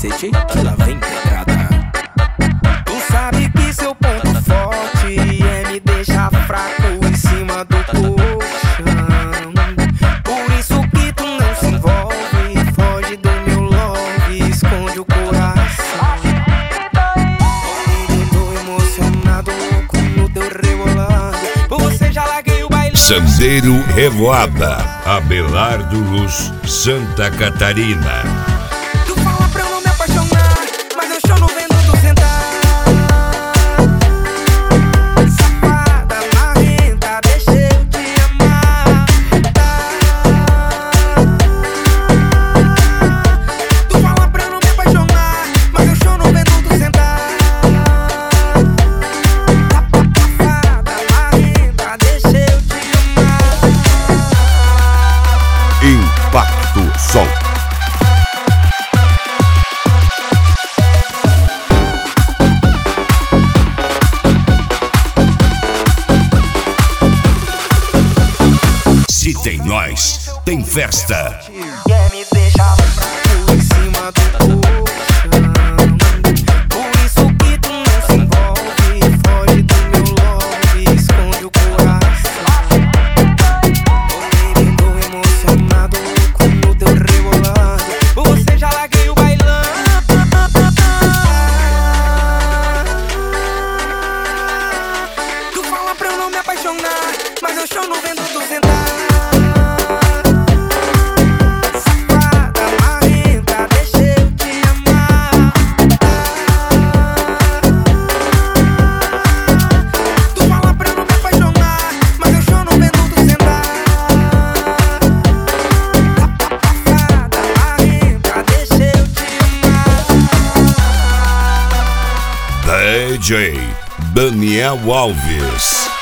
cacete, que lá vem pedrada. Tu sabe que seu ponto forte é me deixar fraco em cima do colchão. Por isso que tu não se envolve, foge do meu love, esconde o coração. Tô emocionado, louco no teu rebolado. Por você já larguei o bailão. Sandeiro Revoada, Abelardo Luz, Santa Catarina. Tu fala pra eu não me apaixonar, mas eu choro vendo tu sentar. Safada, marrenta, deixa eu te amar. Tu fala pra eu não me apaixonar, mas eu choro vendo tu sentar. Safada, marrenta, deixa eu te amar. Impacto Som. Se tem nós, tem festa. Quer me deixar fraco em cima do colchão. Por isso que tu não se envolve, foge do meu love, esconde o coração. Tô emocionado, louco no teu rebolado. Por você já larguei o bailão. Tu fala pra eu não me apaixonar, mas eu choro vendo tu sentar. DJ Daniel Alves.